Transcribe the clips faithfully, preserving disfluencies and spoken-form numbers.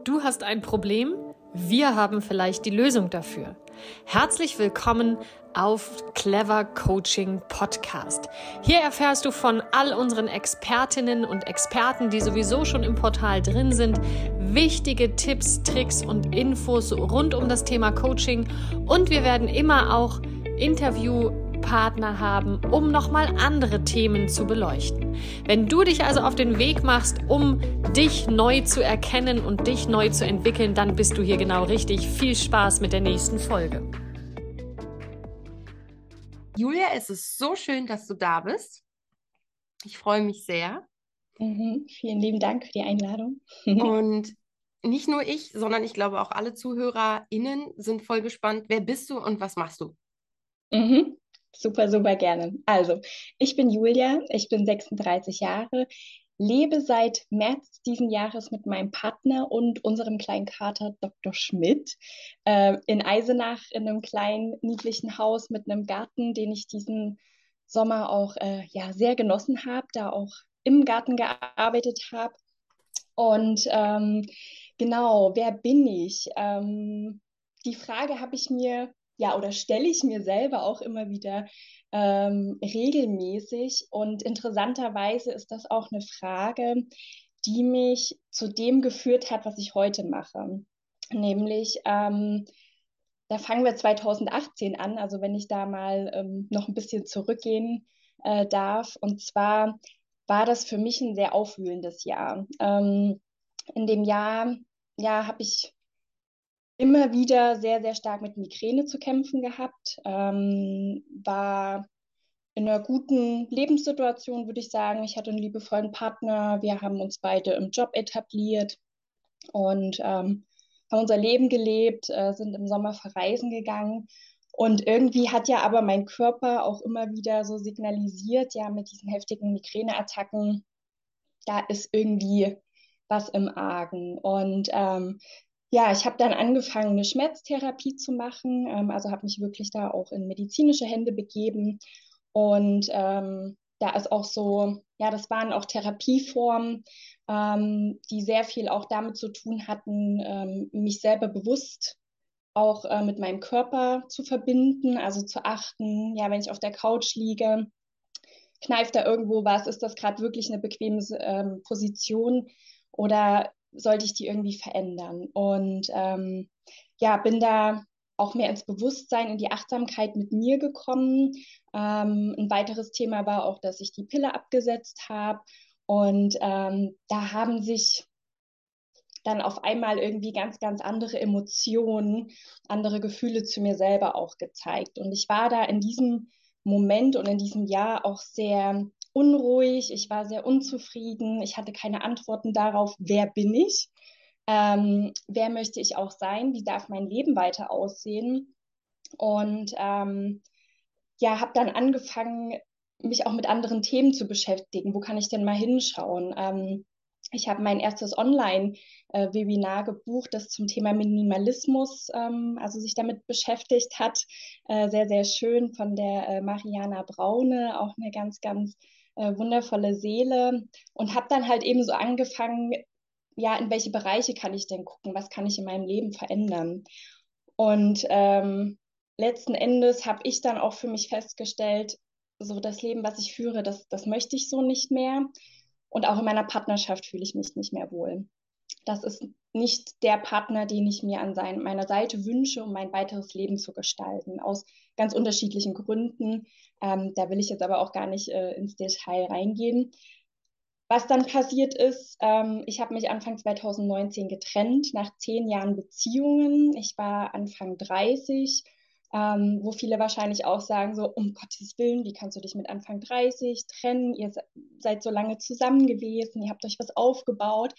Du hast ein Problem? Wir haben vielleicht die Lösung dafür. Herzlich willkommen auf Clever Coaching Podcast. Hier erfährst du von all unseren Expertinnen und Experten, die sowieso schon im Portal drin sind, wichtige Tipps, Tricks und Infos rund um das Thema Coaching. Und wir werden immer auch Interviewpartner haben, um nochmal andere Themen zu beleuchten. Wenn du dich also auf den Weg machst, um dich neu zu erkennen und dich neu zu entwickeln, dann bist du hier genau richtig. Viel Spaß mit der nächsten Folge. Julia, es ist so schön, dass du da bist. Ich freue mich sehr. Mhm, vielen lieben Dank für die Einladung. Und nicht nur ich, sondern ich glaube auch alle ZuhörerInnen sind voll gespannt. Wer bist du und was machst du? Mhm, super, super gerne. Also, ich bin Julia, ich bin sechsunddreißig Jahre, lebe seit März diesen Jahres mit meinem Partner und unserem kleinen Kater Doktor Schmidt äh, in Eisenach in einem kleinen, niedlichen Haus mit einem Garten, den ich diesen Sommer auch äh, ja, sehr genossen habe, da auch im Garten gearbeitet habe. Und ähm, genau, wer bin ich? Ähm, die Frage habe ich mir, ja, oder stelle ich mir selber auch immer wieder ähm, regelmäßig. Und interessanterweise ist das auch eine Frage, die mich zu dem geführt hat, was ich heute mache. Nämlich, ähm, da fangen wir zweitausendachtzehn an, also wenn ich da mal ähm, noch ein bisschen zurückgehen äh, darf. Und zwar war das für mich ein sehr aufwühlendes Jahr. Ähm, in dem Jahr, ja, habe ich immer wieder sehr, sehr stark mit Migräne zu kämpfen gehabt, ähm, war in einer guten Lebenssituation, würde ich sagen. Ich hatte einen liebevollen Partner, wir haben uns beide im Job etabliert und ähm, haben unser Leben gelebt, äh, sind im Sommer verreisen gegangen. Und irgendwie hat ja aber mein Körper auch immer wieder so signalisiert, ja, mit diesen heftigen Migräneattacken, da ist irgendwie was im Argen. Und ähm, ja, ich habe dann angefangen, eine Schmerztherapie zu machen, ähm, also habe mich wirklich da auch in medizinische Hände begeben. Und ähm, da ist auch so, ja, das waren auch Therapieformen, ähm, die sehr viel auch damit zu tun hatten, ähm, mich selber bewusst auch äh, mit meinem Körper zu verbinden, also zu achten, ja, wenn ich auf der Couch liege, kneift da irgendwo was, ist das gerade wirklich eine bequeme ähm, Position oder sollte ich die irgendwie verändern? Und ähm, ja, bin da auch mehr ins Bewusstsein, in die Achtsamkeit mit mir gekommen. Ähm, ein weiteres Thema war auch, dass ich die Pille abgesetzt habe. Und ähm, da haben sich dann auf einmal irgendwie ganz, ganz andere Emotionen, andere Gefühle zu mir selber auch gezeigt. Und ich war da in diesem Moment und in diesem Jahr auch sehr unruhig, ich war sehr unzufrieden, ich hatte keine Antworten darauf, wer bin ich, ähm, wer möchte ich auch sein, wie darf mein Leben weiter aussehen. Und ähm, ja, habe dann angefangen, mich auch mit anderen Themen zu beschäftigen. Wo kann ich denn mal hinschauen? Ähm, ich habe mein erstes Online-Webinar gebucht, das zum Thema Minimalismus, ähm, also sich damit beschäftigt hat. Äh, sehr, sehr schön von der äh, Mariana Braune, auch eine ganz, ganz äh, wundervolle Seele. Und habe dann halt eben so angefangen, ja, in welche Bereiche kann ich denn gucken? Was kann ich in meinem Leben verändern? Und ähm, letzten Endes habe ich dann auch für mich festgestellt, so das Leben, was ich führe, das, das möchte ich so nicht mehr. Und auch in meiner Partnerschaft fühle ich mich nicht mehr wohl. Das ist nicht der Partner, den ich mir an sein, meiner Seite wünsche, um mein weiteres Leben zu gestalten, aus ganz unterschiedlichen Gründen. Ähm, da will ich jetzt aber auch gar nicht äh, ins Detail reingehen. Was dann passiert ist, ähm, ich habe mich Anfang zweitausendneunzehn getrennt, nach zehn Jahren Beziehungen. Ich war Anfang dreißig, ähm, wo viele wahrscheinlich auch sagen, so, um Gottes Willen, wie kannst du dich mit Anfang dreißig trennen? Ihr seid so lange zusammen gewesen, ihr habt euch was aufgebaut.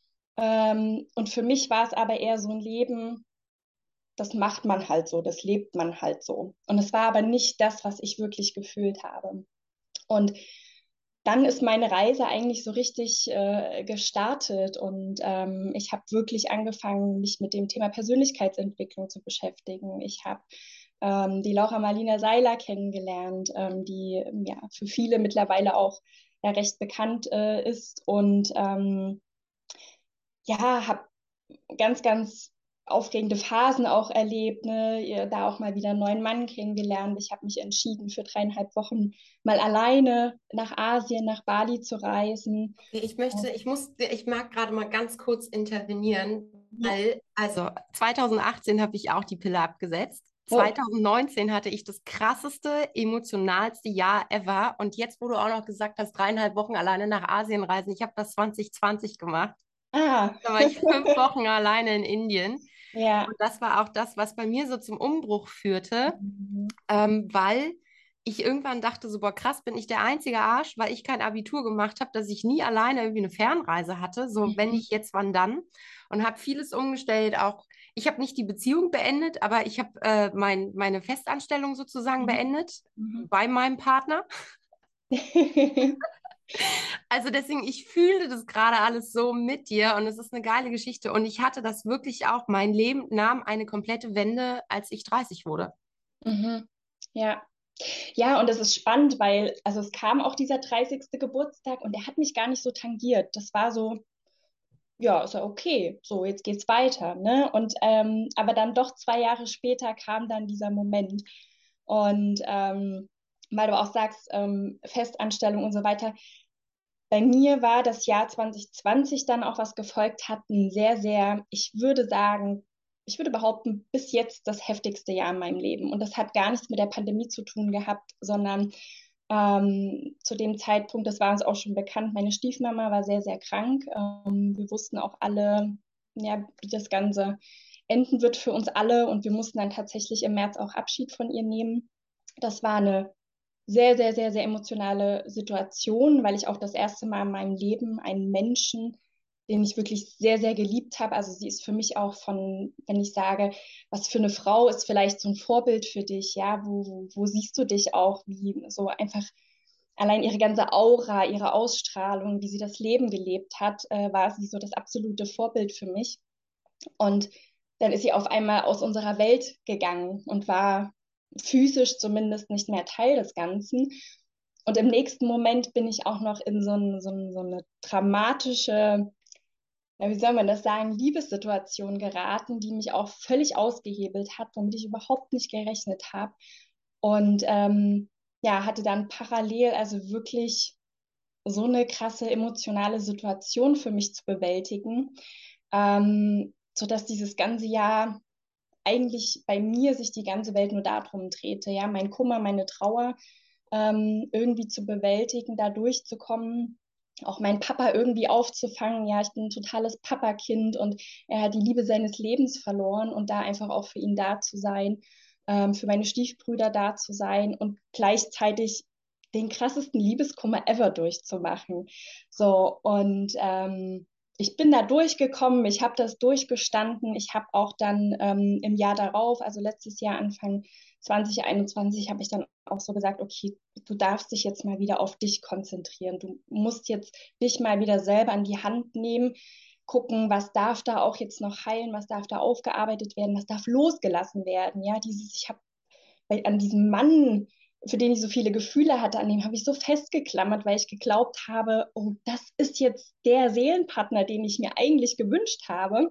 Ähm, und für mich war es aber eher so ein Leben, das macht man halt so, das lebt man halt so. Und es war aber nicht das, was ich wirklich gefühlt habe. Und dann ist meine Reise eigentlich so richtig äh, gestartet und ähm, ich habe wirklich angefangen, mich mit dem Thema Persönlichkeitsentwicklung zu beschäftigen. Ich habe ähm, die Laura Marlina Seiler kennengelernt, ähm, die ja für viele mittlerweile auch ja, recht bekannt äh, ist und ähm, ja, habe ganz, ganz aufregende Phasen auch erlebt, ne? Ihr- Da auch mal wieder einen neuen Mann kennengelernt. Ich habe mich entschieden, für dreieinhalb Wochen mal alleine nach Asien, nach Bali zu reisen. Okay, ich möchte, ich muss, ich mag gerade mal ganz kurz intervenieren, Ja. weil, also zwanzig achtzehn habe ich auch die Pille abgesetzt. Oh. zwanzig neunzehn hatte ich das krasseste, emotionalste Jahr ever. Und jetzt, wo du auch noch gesagt hast, dreieinhalb Wochen alleine nach Asien reisen, ich habe das zwanzig zwanzig gemacht. Ah. Da war ich fünf Wochen alleine in Indien. Ja. Und das war auch das, was bei mir so zum Umbruch führte, Mhm. ähm, weil ich irgendwann dachte, so, boah, krass, bin ich der einzige Arsch, weil ich kein Abitur gemacht habe, dass ich nie alleine irgendwie eine Fernreise hatte. So, wenn Mhm. nicht jetzt, wann dann? Und habe vieles umgestellt. Auch, ich habe nicht die Beziehung beendet, aber ich habe äh, mein, meine Festanstellung sozusagen Mhm. beendet Mhm. bei meinem Partner. Also deswegen, ich fühle das gerade alles so mit dir und es ist eine geile Geschichte. Und ich hatte das wirklich auch. Mein Leben nahm eine komplette Wende, als ich dreißig wurde. Mhm. Ja. Ja, und es ist spannend, weil, also es kam auch dieser dreißigste Geburtstag und der hat mich gar nicht so tangiert. Das war so, ja, ist ja okay, so, jetzt geht's weiter, ne? Und ähm, aber dann doch zwei Jahre später kam dann dieser Moment. Und ähm, weil du auch sagst, ähm, Festanstellung und so weiter, bei mir war das Jahr zwanzig zwanzig dann auch, was gefolgt hat, ein sehr, sehr, ich würde sagen, ich würde behaupten, bis jetzt das heftigste Jahr in meinem Leben. Und das hat gar nichts mit der Pandemie zu tun gehabt, sondern ähm, zu dem Zeitpunkt, das war uns auch schon bekannt, meine Stiefmama war sehr, sehr krank. Ähm, wir wussten auch alle, ja, wie das Ganze enden wird für uns alle. Und wir mussten dann tatsächlich im März auch Abschied von ihr nehmen. Das war eine sehr, sehr, sehr, sehr emotionale Situation, weil ich auch das erste Mal in meinem Leben einen Menschen, den ich wirklich sehr, sehr geliebt habe. Also sie ist für mich auch von, wenn ich sage, was für eine Frau ist vielleicht so ein Vorbild für dich, ja, wo, wo, wo siehst du dich auch, wie so einfach allein ihre ganze Aura, ihre Ausstrahlung, wie sie das Leben gelebt hat, äh, war sie so das absolute Vorbild für mich. Und dann ist sie auf einmal aus unserer Welt gegangen und war physisch zumindest nicht mehr Teil des Ganzen. Und im nächsten Moment bin ich auch noch in so, ein, so, ein, so eine dramatische, ja, wie soll man das sagen, Liebessituation geraten, die mich auch völlig ausgehebelt hat, womit ich überhaupt nicht gerechnet habe. Und ähm, ja, hatte dann parallel also wirklich so eine krasse emotionale Situation für mich zu bewältigen, ähm, sodass dieses ganze Jahr eigentlich bei mir sich die ganze Welt nur darum drehte, ja, mein Kummer, meine Trauer ähm, irgendwie zu bewältigen, da durchzukommen, auch meinen Papa irgendwie aufzufangen. Ja, ich bin ein totales Papakind und er hat die Liebe seines Lebens verloren und da einfach auch für ihn da zu sein, ähm, für meine Stiefbrüder da zu sein und gleichzeitig den krassesten Liebeskummer ever durchzumachen. So, und ähm, ich bin da durchgekommen, ich habe das durchgestanden. Ich habe auch dann ähm, im Jahr darauf, also letztes Jahr, Anfang zwanzig einundzwanzig, habe ich dann auch so gesagt, okay, du darfst dich jetzt mal wieder auf dich konzentrieren. Du musst jetzt dich mal wieder selber an die Hand nehmen, gucken, was darf da auch jetzt noch heilen, was darf da aufgearbeitet werden, was darf losgelassen werden. Ja, dieses, ich habe an diesem Mann, für den ich so viele Gefühle hatte, an dem habe ich so festgeklammert, weil ich geglaubt habe, oh, das ist jetzt der Seelenpartner, den ich mir eigentlich gewünscht habe.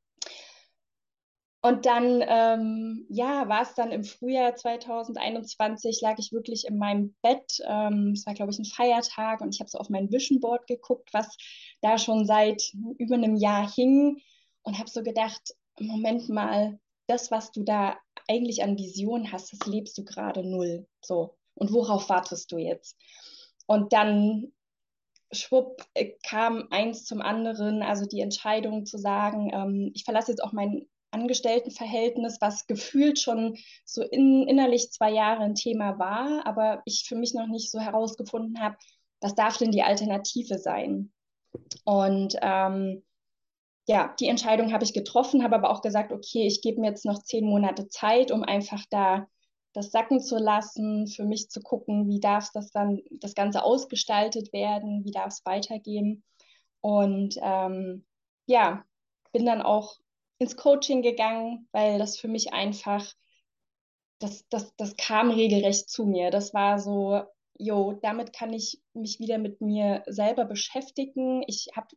Und dann, ähm, ja, war es dann im Frühjahr zwanzig einundzwanzig, lag ich wirklich in meinem Bett. Ähm, es war, glaube ich, ein Feiertag und ich habe so auf mein Vision Board geguckt, was da schon seit über einem Jahr hing und habe so gedacht, Moment mal, das, was du da eigentlich an Vision hast, das lebst du gerade null. So. Und worauf wartest du jetzt? Und dann schwupp äh, kam eins zum anderen, also die Entscheidung zu sagen, ähm, ich verlasse jetzt auch mein Angestelltenverhältnis, was gefühlt schon so in, innerlich zwei Jahre ein Thema war, aber ich für mich noch nicht so herausgefunden habe, was darf denn die Alternative sein? Und ähm, ja, die Entscheidung habe ich getroffen, habe aber auch gesagt, okay, ich gebe mir jetzt noch zehn Monate Zeit, um einfach da das sacken zu lassen, für mich zu gucken, wie darf das dann das Ganze ausgestaltet werden, wie darf es weitergehen. Und ähm, ja, bin dann auch ins Coaching gegangen, weil das für mich einfach, das, das, das kam regelrecht zu mir. Das war so, jo, damit kann ich mich wieder mit mir selber beschäftigen. Ich habe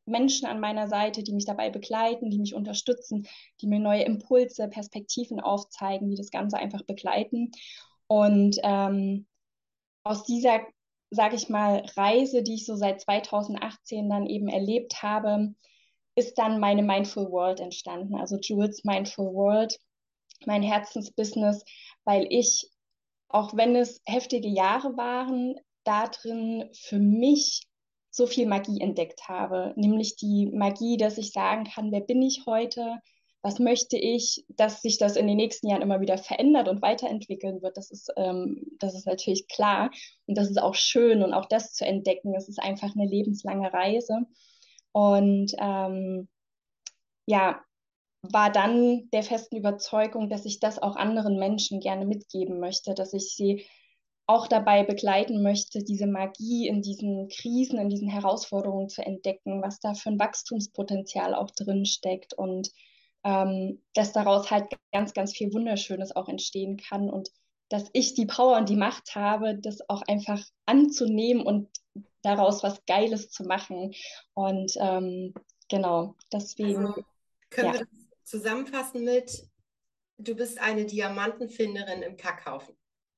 Menschen an meiner Seite, die mich dabei begleiten, die mich unterstützen, die mir neue Impulse, Perspektiven aufzeigen, die das Ganze einfach begleiten. Und ähm, aus dieser, sage ich mal, Reise, die ich so seit zweitausendachtzehn dann eben erlebt habe, ist dann meine Mindful World entstanden, also Jules Mindful World, mein Herzensbusiness, weil ich, auch wenn es heftige Jahre waren, da drin für mich so viel Magie entdeckt habe, nämlich die Magie, dass ich sagen kann, wer bin ich heute, was möchte ich, dass sich das in den nächsten Jahren immer wieder verändert und weiterentwickeln wird, das ist, ähm, das ist natürlich klar und das ist auch schön und auch das zu entdecken, es ist einfach eine lebenslange Reise und ähm, ja, war dann der festen Überzeugung, dass ich das auch anderen Menschen gerne mitgeben möchte, dass ich sie auch dabei begleiten möchte, diese Magie in diesen Krisen, in diesen Herausforderungen zu entdecken, was da für ein Wachstumspotenzial auch drin steckt und ähm, dass daraus halt ganz, ganz viel Wunderschönes auch entstehen kann und dass ich die Power und die Macht habe, das auch einfach anzunehmen und daraus was Geiles zu machen. Und ähm, genau, deswegen, Also können ja. wir das zusammenfassen mit, du bist eine Diamantenfinderin im Kackhaufen.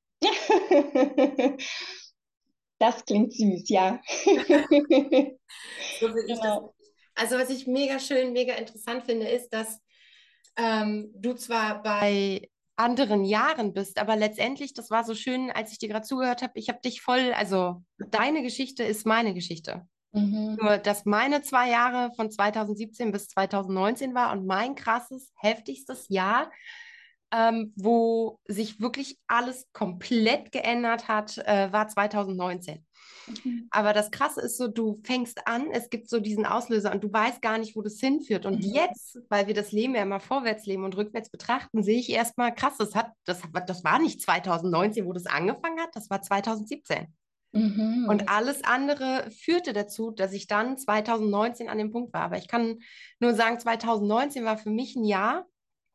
Das klingt süß, ja. So sehe ich das. Genau. Also was ich mega schön, mega interessant finde, ist, dass ähm, du zwar bei anderen Jahren bist, aber letztendlich, das war so schön, als ich dir gerade zugehört habe, ich habe dich voll, also deine Geschichte ist meine Geschichte. Mhm. Nur, dass meine zwei Jahre von zweitausendsiebzehn bis zweitausendneunzehn war und mein krasses, heftigstes Jahr, ähm, wo sich wirklich alles komplett geändert hat, äh, war zweitausendneunzehn. Mhm. Aber das Krasse ist so, du fängst an, es gibt so diesen Auslöser und du weißt gar nicht, wo das hinführt. Und Mhm. jetzt, weil wir das Leben ja immer vorwärts leben und rückwärts betrachten, sehe ich erstmal, krass, das hat, das, das war nicht zweitausendneunzehn, wo das angefangen hat, das war zweitausendsiebzehn. Mhm. Und alles andere führte dazu, dass ich dann zweitausendneunzehn an dem Punkt war. Aber ich kann nur sagen, zweitausendneunzehn war für mich ein Jahr,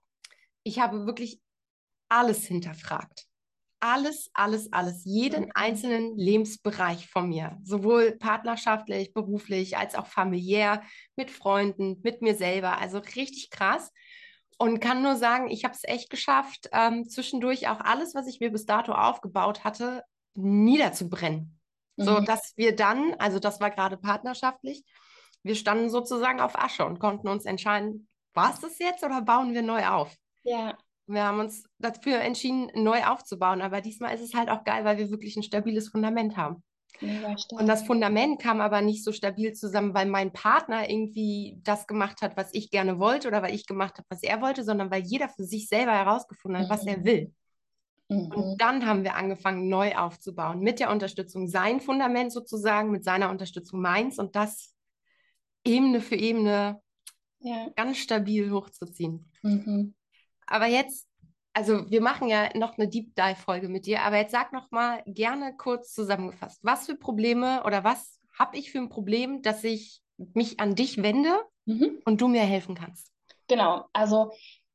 ich habe wirklich alles hinterfragt. Alles, alles, alles. Jeden Mhm. einzelnen Lebensbereich von mir. Sowohl partnerschaftlich, beruflich, als auch familiär, mit Freunden, mit mir selber. Also richtig krass. Und kann nur sagen, ich habe es echt geschafft, ähm, zwischendurch auch alles, was ich mir bis dato aufgebaut hatte, niederzubrennen. So Mhm. dass wir dann, also das war gerade partnerschaftlich, wir standen sozusagen auf Asche und konnten uns entscheiden, war es das jetzt oder bauen wir neu auf? Ja, Wir haben uns dafür entschieden, neu aufzubauen. Aber diesmal ist es halt auch geil, weil wir wirklich ein stabiles Fundament haben. mega Und stark. das Fundament kam aber nicht so stabil zusammen, weil mein Partner irgendwie das gemacht hat, was ich gerne wollte oder weil ich gemacht habe, was er wollte, sondern weil jeder für sich selber herausgefunden hat, was er Mhm. will. Und Mhm. dann haben wir angefangen, neu aufzubauen, mit der Unterstützung sein Fundament sozusagen, mit seiner Unterstützung meins und das Ebene für Ebene Ja. ganz stabil hochzuziehen. Mhm. Aber jetzt, also wir machen ja noch eine Deep Dive-Folge mit dir, aber jetzt sag noch mal gerne kurz zusammengefasst, was für Probleme oder was habe ich für ein Problem, dass ich mich an dich wende Mhm. und du mir helfen kannst? Genau, also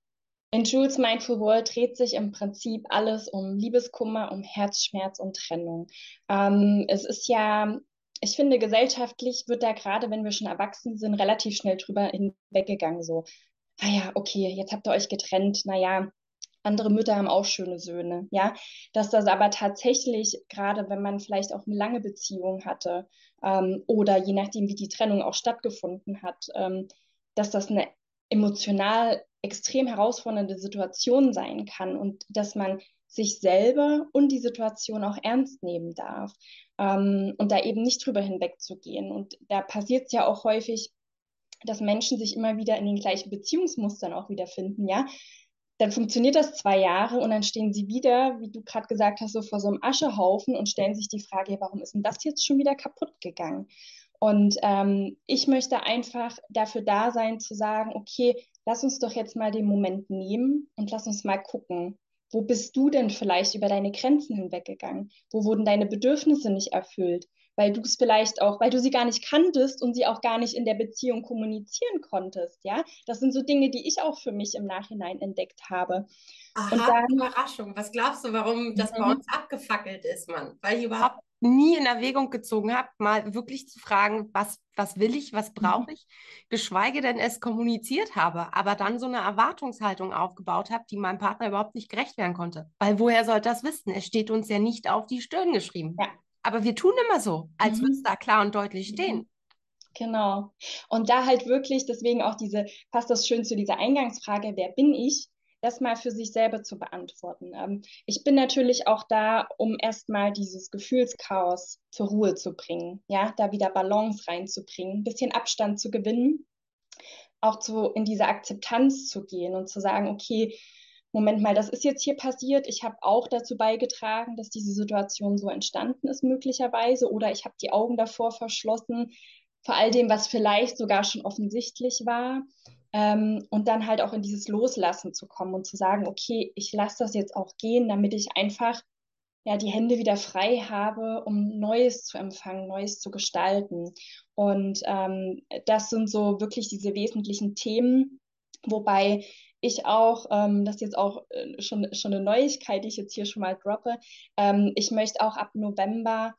in Jules Mindful World dreht sich im Prinzip alles um Liebeskummer, um Herzschmerz und Trennung. Ähm, es ist ja, ich finde, gesellschaftlich wird da gerade, wenn wir schon erwachsen sind, relativ schnell drüber hinweggegangen. So, ah ja, okay, jetzt habt ihr euch getrennt, naja, andere Mütter haben auch schöne Söhne, ja. Dass das aber tatsächlich, gerade wenn man vielleicht auch eine lange Beziehung hatte, ähm, oder je nachdem, wie die Trennung auch stattgefunden hat, ähm, dass das eine emotional extrem herausfordernde Situation sein kann und dass man sich selber und die Situation auch ernst nehmen darf, ähm, und da eben nicht drüber hinwegzugehen. Und da passiert es ja auch häufig, dass Menschen sich immer wieder in den gleichen Beziehungsmustern auch wiederfinden, ja. Dann funktioniert das zwei Jahre und dann stehen sie wieder, wie du gerade gesagt hast, so vor so einem Aschehaufen und stellen sich die Frage, ja, warum ist denn das jetzt schon wieder kaputt gegangen? Und ähm, ich möchte einfach dafür da sein, zu sagen, okay, lass uns doch jetzt mal den Moment nehmen und lass uns mal gucken, wo bist du denn vielleicht über deine Grenzen hinweggegangen? Wo wurden deine Bedürfnisse nicht erfüllt? Weil du es vielleicht auch, weil du sie gar nicht kanntest und sie auch gar nicht in der Beziehung kommunizieren konntest, ja? Das sind so Dinge, die ich auch für mich im Nachhinein entdeckt habe. Und Aha, dann, Überraschung. Was glaubst du, warum das bei mhm, uns abgefackelt ist, Mann? Weil ich überhaupt nie in Erwägung gezogen habe, mal wirklich zu fragen, was, was will ich, was brauche ich, geschweige denn es kommuniziert habe, aber dann so eine Erwartungshaltung aufgebaut habe, die meinem Partner überhaupt nicht gerecht werden konnte. Weil woher soll das wissen? Es steht uns ja nicht auf die Stirn geschrieben. Ja. Aber wir tun immer so, als würde es Mhm. da klar und deutlich stehen. Mhm. Genau. Und da halt wirklich, deswegen auch diese, passt das schön zu dieser Eingangsfrage, wer bin ich, das mal für sich selber zu beantworten. Ähm, ich bin natürlich auch da, um erstmal dieses Gefühlschaos zur Ruhe zu bringen, ja, da wieder Balance reinzubringen, ein bisschen Abstand zu gewinnen, auch zu, in diese Akzeptanz zu gehen und zu sagen, okay, Moment mal, das ist jetzt hier passiert. Ich habe auch dazu beigetragen, dass diese Situation so entstanden ist, möglicherweise, oder ich habe die Augen davor verschlossen, vor all dem, was vielleicht sogar schon offensichtlich war. Ähm, und dann halt auch in dieses Loslassen zu kommen und zu sagen, okay, ich lasse das jetzt auch gehen, damit ich einfach ja, die Hände wieder frei habe, um Neues zu empfangen, Neues zu gestalten. Und ähm, das sind so wirklich diese wesentlichen Themen, wobei ich auch, ähm, das ist jetzt auch äh, schon, schon eine Neuigkeit, die ich jetzt hier schon mal droppe, ähm, ich möchte auch ab November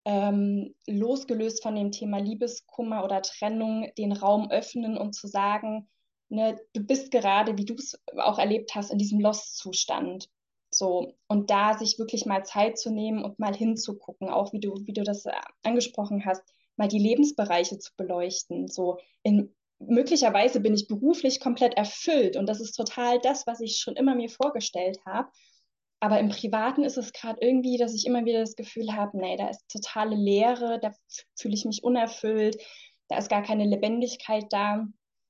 ähm, losgelöst von dem Thema Liebeskummer oder Trennung den Raum öffnen und zu sagen, ne, du bist gerade, wie du es auch erlebt hast, in diesem Lost-Zustand. So, und da sich wirklich mal Zeit zu nehmen und mal hinzugucken, auch wie du, wie du das angesprochen hast, mal die Lebensbereiche zu beleuchten. So, in, möglicherweise bin ich beruflich komplett erfüllt und das ist total das, was ich schon immer mir vorgestellt habe. Aber im Privaten ist es gerade irgendwie, dass ich immer wieder das Gefühl habe, nee, da ist totale Leere, da fühle ich mich unerfüllt, da ist gar keine Lebendigkeit da.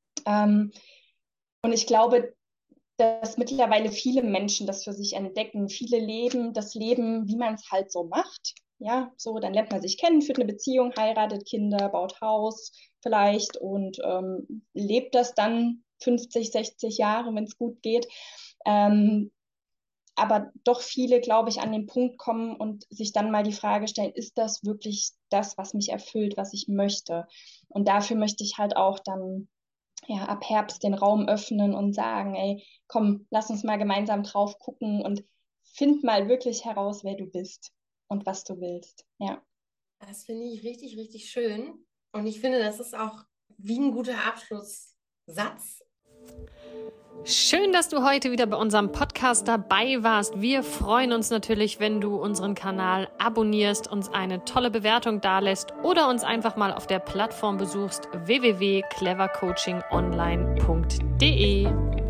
Ähm, und ich glaube, dass mittlerweile viele Menschen das für sich entdecken. Viele leben das Leben, wie man es halt so macht. Ja, so, dann lernt man sich kennen, führt eine Beziehung, heiratet Kinder, baut Haus vielleicht und ähm, lebt das dann fünfzig, sechzig Jahre, wenn es gut geht. Ähm, aber doch viele, glaube ich, an den Punkt kommen und sich dann mal die Frage stellen, ist das wirklich das, was mich erfüllt, was ich möchte? Und dafür möchte ich halt auch dann ja, ab Herbst den Raum öffnen und sagen, ey, komm, lass uns mal gemeinsam drauf gucken und find mal wirklich heraus, wer du bist und was du willst. Ja. Das finde ich richtig, richtig schön. Und ich finde, das ist auch wie ein guter Abschlusssatz. Schön, dass du heute wieder bei unserem Podcast dabei warst. Wir freuen uns natürlich, wenn du unseren Kanal abonnierst, uns eine tolle Bewertung dalässt oder uns einfach mal auf der Plattform besuchst w w w punkt clever coaching online punkt d e.